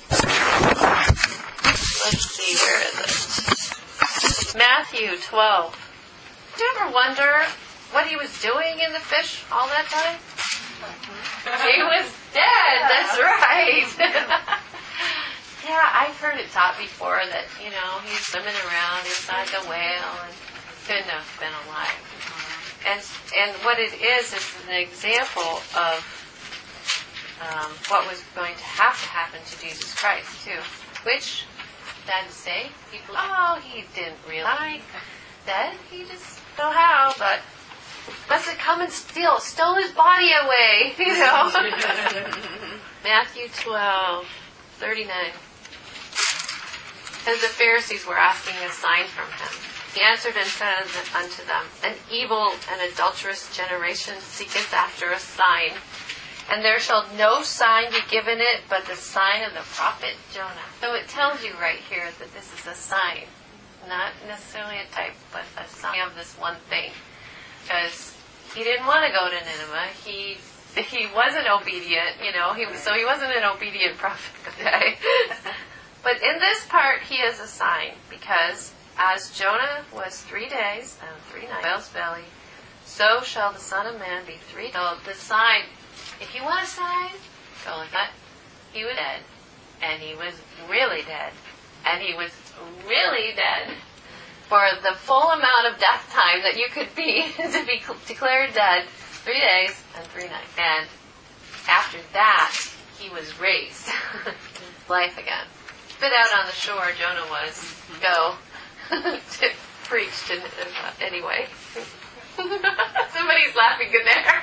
Let's see, where is it? Matthew twelve. Did you ever wonder what he was doing in the fish all that time? He was dead, that's right. Yeah, I've heard it taught before that, you know, he's swimming around inside the whale and couldn't have been alive. And and what it is is an example of um, what was going to have to happen to Jesus Christ, too. Which, sad to say, people, oh, he didn't really die. Dead? He just don't know how, but must have come and steal, stole his body away, you know. Matthew twelve, thirty-nine. As the Pharisees were asking a sign from him, he answered and said unto them, An evil and adulterous generation seeketh after a sign, and there shall no sign be given it but the sign of the prophet Jonah. So it tells you right here that this is a sign, not necessarily a type, but a sign of this one thing. Because he didn't want to go to Nineveh. He he wasn't obedient, you know, he was, so he wasn't an obedient prophet. Okay? But in this part, he is a sign, because as Jonah was three days and three nights in the whale's belly, so shall the Son of Man be three days. So the sign, if you want a sign, go like that. He was dead, and he was really dead, and he was really dead for the full amount of death time that you could be to be declared dead, three days and three nights. And after that, he was raised life again. Spit out on the shore, Jonah was. Go. to preach to Nineveh. Anyway. Somebody's laughing in there.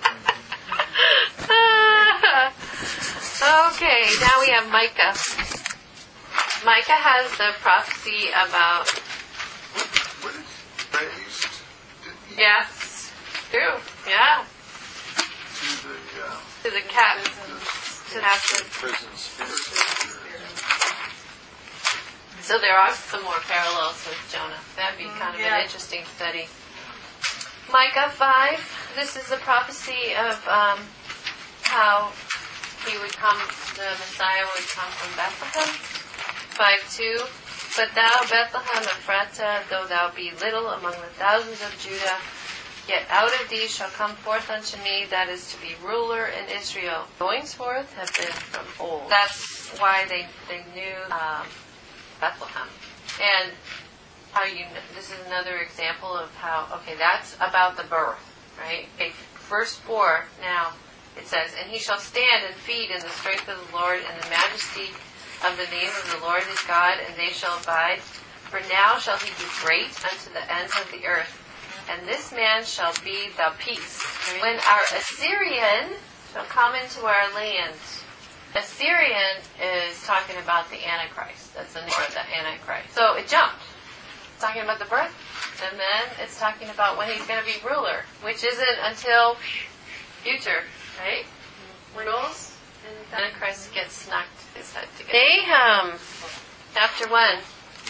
Okay, now we have Micah. Micah has the prophecy about... When it's raised, didn't he? Yes. True. Yeah. To the, uh, To the cat. To the captive. prison spirit. So there are some more parallels with Jonah. That'd be kind of Yeah. an interesting study. Micah five. This is the prophecy of um, how he would come, the Messiah would come from Bethlehem. five two. But thou, Bethlehem Ephratah, though thou be little among the thousands of Judah, yet out of thee shall come forth unto me that is to be ruler in Israel. Goings forth have been from old. That's why they, they knew um, Bethlehem. And how you, this is another example of how, okay, that's about the birth, right? Okay, verse four, now, it says, And he shall stand and feed in the strength of the Lord and the majesty of the name of the Lord his God, and they shall abide. For now shall he be great unto the ends of the earth, and this man shall be the peace. When our Assyrian shall come into our land, Assyrian is talking about the Antichrist. That's the name of the Antichrist. So it jumped. It's talking about the birth, and then it's talking about when he's going to be ruler, which isn't until future, right? When rules, and the Antichrist gets snuck his head together. Nahum, chapter one.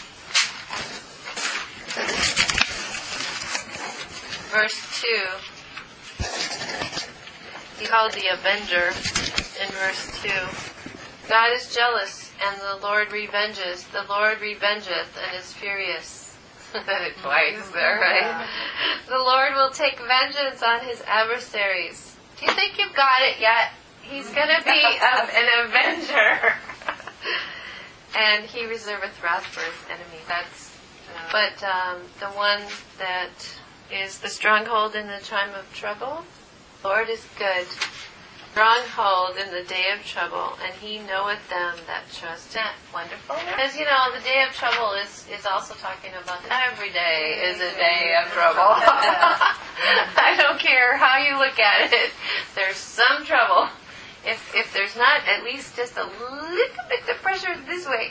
Verse two. He's called the Avenger in verse two. God is jealous, and the Lord revenges. The Lord revengeth, and is furious. Twice there, right? The Lord will take vengeance on his adversaries. Do you think you've got it yet? He's going to be a, an avenger. And he reserveth wrath for his enemies. That's, but um, the one that is the stronghold in the time of trouble, Lord is good. stronghold in the day of trouble, and he knoweth them that trust him. Wonderful. Because, you know, the day of trouble is, is also talking about every day is a day of trouble. I don't care how you look at it. There's some trouble. If if there's not at least just a little bit of pressure this way,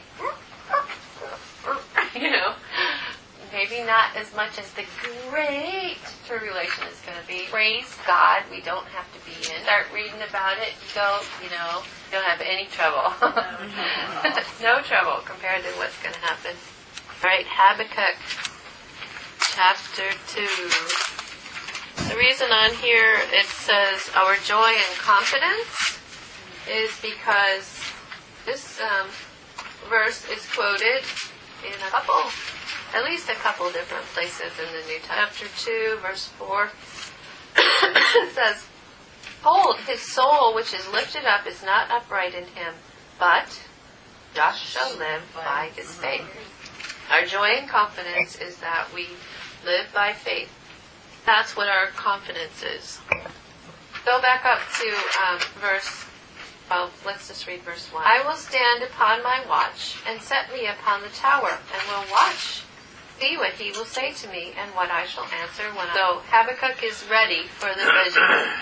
you know, maybe not as much as the great tribulation is going to be. Praise God, we don't have to be in. Start reading about it, go, you know, don't have any trouble. No trouble compared to what's going to happen. All right, Habakkuk chapter two. The reason on here it says our joy and confidence is because this um, verse is quoted in a couple, at least a couple different places in the New Testament. Chapter two, verse four, it says, "Hold, his soul which is lifted up is not upright in him, but just shall live by his faith." Our joy and confidence is that we live by faith. That's what our confidence is. Go back up to um, verse, well, let's just read verse one. "I will stand upon my watch, and set me upon the tower, and will watch, see what he will say to me, and what I shall answer when I..." So Habakkuk is ready for the vision.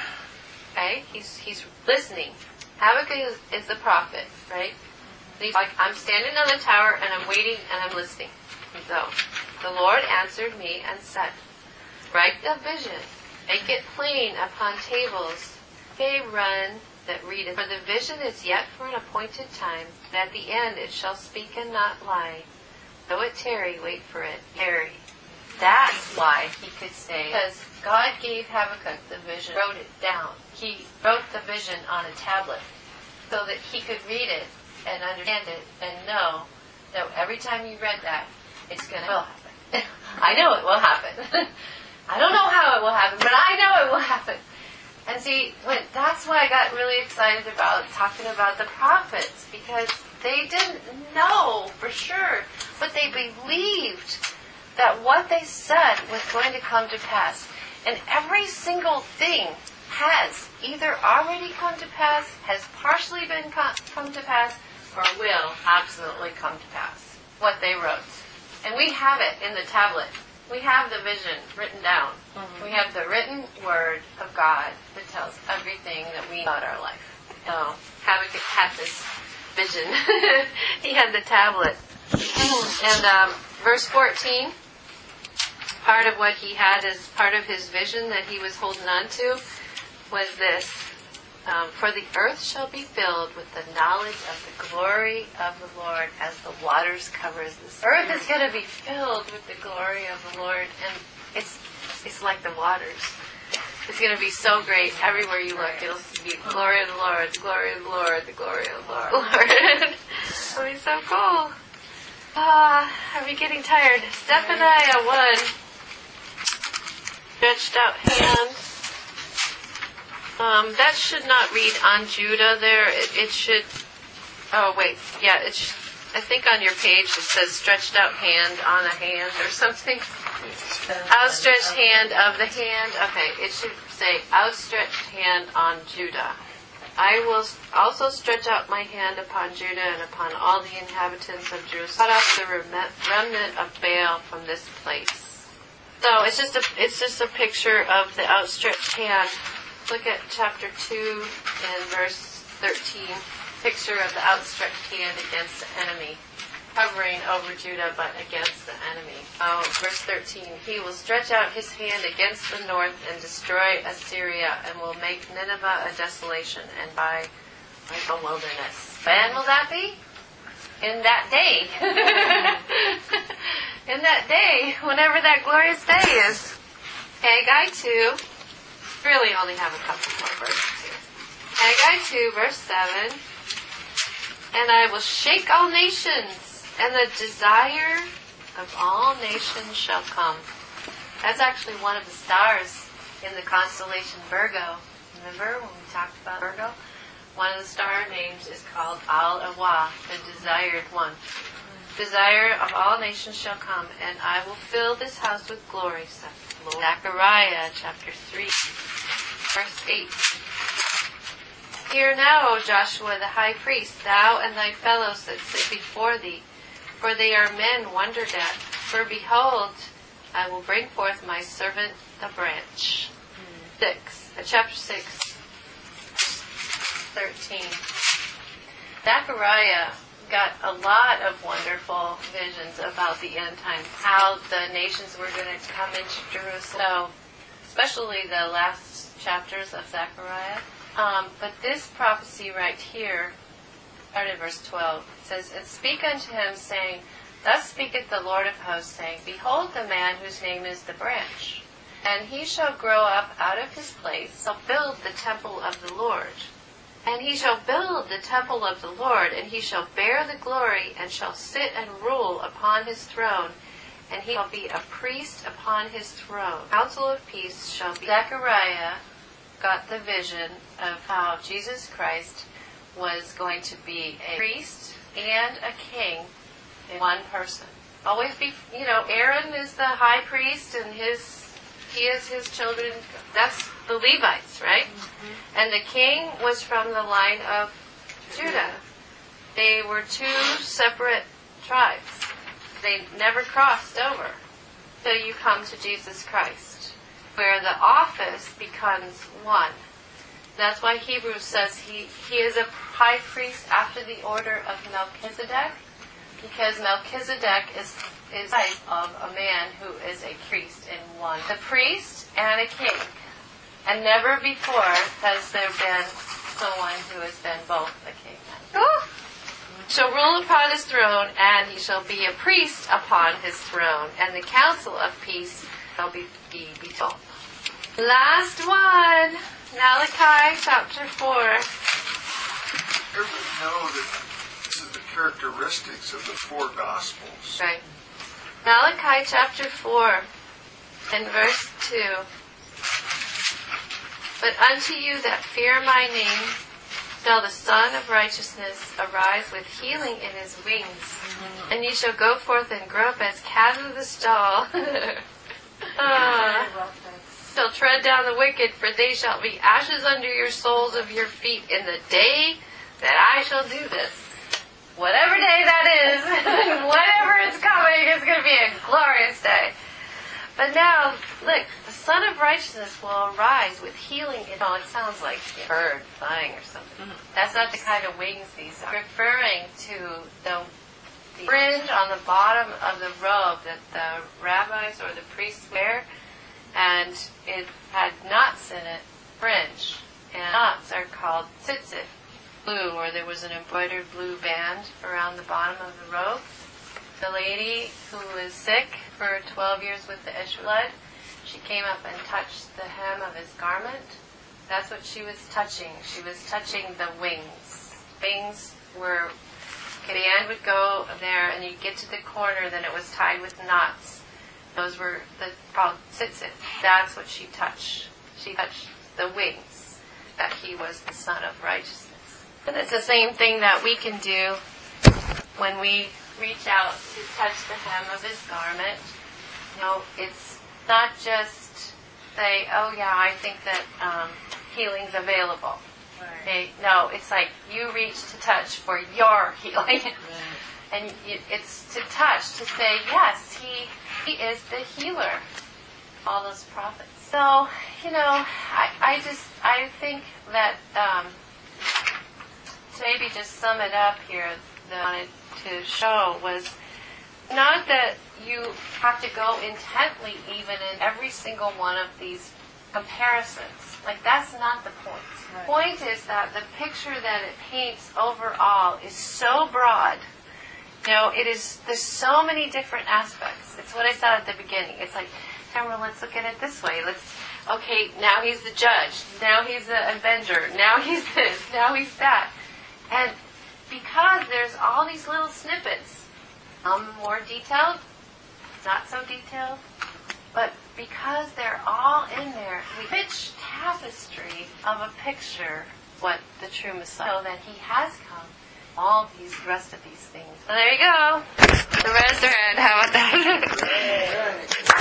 Okay? He's he's listening. Habakkuk is, is the prophet, right? He's like, I'm standing on the tower, and I'm waiting, and I'm listening. So, the Lord answered me and said, "Write the vision, make it plain upon tables. They run that read it. For the vision is yet for an appointed time, and at the end it shall speak and not lie. Though it tarry, wait for it. Tarry." That's why he could say, because God gave Habakkuk the vision, wrote it down. He wrote the vision on a tablet so that he could read it and understand it and know that every time you read that, it's going to happen. I know it will happen. I don't know how it will happen, but I know it will happen. And see, when, that's why I got really excited about talking about the prophets, because they didn't know for sure, but they believed that what they said was going to come to pass. And every single thing has either already come to pass, has partially been come, come to pass, or will absolutely come to pass. What they wrote. And we have it in the tablet. We have the vision written down. Mm-hmm. We have the written word of God that tells everything that we know about our life. So Habakkuk had this vision. He had the tablet. And um, verse fourteen, part of what he had as part of his vision that he was holding on to was this. Um, "For the earth shall be filled with the knowledge of the glory of the Lord as the waters cover the sea." Earth is going to be filled with the glory of the Lord, and it's it's like the waters. It's going to be so great. Everywhere you look, it'll be glory of the Lord, the glory of the Lord, the glory of the Lord. Lord. It'll be so cool. Ah, are we getting tired? Zephaniah one. Stretched out hand. Um, that should not read on Judah there. It, it should... Oh, wait. Yeah, it should, I think on your page it says stretched out hand on a hand or something. Outstretched hand of the hand. Okay, it should say outstretched hand on Judah. "I will also stretch out my hand upon Judah and upon all the inhabitants of Jerusalem. Cut off the remnant of Baal from this place." So it's just a it's just a picture of the outstretched hand. Look at chapter two and verse thirteen. Picture of the outstretched hand against the enemy. Hovering over Judah, but against the enemy. Oh, verse thirteen. "He will stretch out his hand against the north and destroy Assyria, and will make Nineveh a desolation, and by like a wilderness." When will that be? In that day. In that day, whenever that glorious day is. Haggai two. Really only have a couple more verses here. Haggai two, verse seven. "And I will shake all nations, and the desire of all nations shall come." That's actually one of the stars in the constellation Virgo. Remember when we talked about Virgo? One of the star names is called Al-Awa, the desired one. "Desire of all nations shall come, and I will fill this house with glory," saith the Lord. Zechariah chapter three, verse eight. Hear now, O Joshua the high priest, thou and thy fellows that sit before thee, for they are men wondered at. For behold, I will bring forth my servant the branch. Mm. Six, uh, chapter six, thirteen. Zechariah got a lot of wonderful visions about the end times, how the nations were going to come into Jerusalem. So, especially the last chapters of Zechariah. Um, but this prophecy right here, started in verse twelve, it says, And speak unto him, saying, Thus speaketh the Lord of hosts, saying, Behold the man whose name is the branch, and he shall grow up out of his place, shall build the temple of the Lord. And he shall build the temple of the Lord, and he shall bear the glory, and shall sit and rule upon his throne, and he shall be a priest upon his throne. Council of peace shall be. Zechariah got the vision of how Jesus Christ was going to be a priest and a king in one person. Always be, you know, Aaron is the high priest, and his he is his children. That's the Levites, right? Mm-hmm. And the king was from the line of Judah. They were two separate tribes. They never crossed over. So you come to Jesus Christ, where the office becomes one. That's why Hebrews says he, he is a high priest after the order of Melchizedek, because Melchizedek is is the type of a man who is a priest in one. The priest and a king. And never before has there been someone who has been both a king. Oh! Shall rule upon his throne, and he shall be a priest upon his throne, and the council of peace shall be be built. Last one, Malachi chapter four. Everybody know that this is the characteristics of the four Gospels. Right. Malachi chapter four and verse two. But unto you that fear my name shall the Son of Righteousness arise with healing in his wings, mm-hmm. and ye shall go forth and grow up as calves of the stall. uh, shall tread down the wicked, for they shall be ashes under your soles of your feet in the day that I shall do this. Whatever day that is, whatever is coming, it's going to be a glorious day. But now, look, the Son of Righteousness will arise with healing. In, oh, it sounds like a bird flying or something. Mm-hmm. That's not the kind of wings these are. Referring to the, the fringe on the bottom of the robe that the rabbis or the priests wear, and it had knots in it, fringe. And knots are called tzitzit, blue, or there was an embroidered blue band around the bottom of the robe. The lady who was sick for twelve years with the issue of blood, she came up and touched the hem of his garment. That's what she was touching. She was touching the wings. Wings were, okay, the end would go there, and you'd get to the corner, then it was tied with knots. Those were the, called tzitzit. That's what she touched. She touched the wings, that he was the Son of Righteousness. And it's the same thing that we can do when we reach out to touch the hem of his garment. You know, it's not just say, oh yeah, I think that um, healing's available. Right. Okay? No, it's like you reach to touch for your healing. Right. And you, it's to touch, to say, yes, he he is the healer. All those prophets. So, you know, I, I just, I think that um, to maybe just sum it up here, that I wanted to show was not that you have to go intently even in every single one of these comparisons. Like, that's not the point. Right. The point is that the picture that it paints overall is so broad. You know, it is, there's so many different aspects. It's what I said at the beginning. It's like, Tamara, let's look at it this way. Let's, okay, now he's the judge. Now he's the avenger. Now he's this. Now he's that. And because there's all these little snippets, some more detailed, not so detailed, but because they're all in there, we rich tapestry of a picture what the true Messiah, so that he has come, all these rest of these things. So there you go. The resurrection. How about that?